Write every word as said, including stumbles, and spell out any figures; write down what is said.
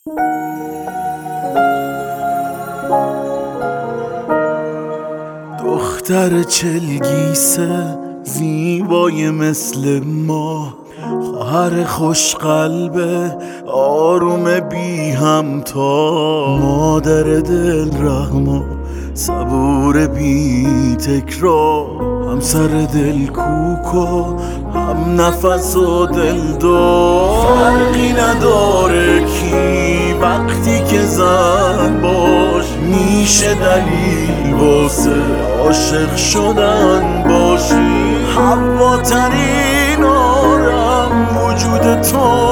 دختر چلگیسه زیبای مثل ما، خواهر خوش قلبه آروم بی همتا، مادر دل رحم و صبور بی تکرار، همسر دل کوک و هم نفس و دل دار. فرقی نداره کی وقتی که زن باش میشه دلیل واسه عاشق شدن باشی. حوا ترین آرم وجود تو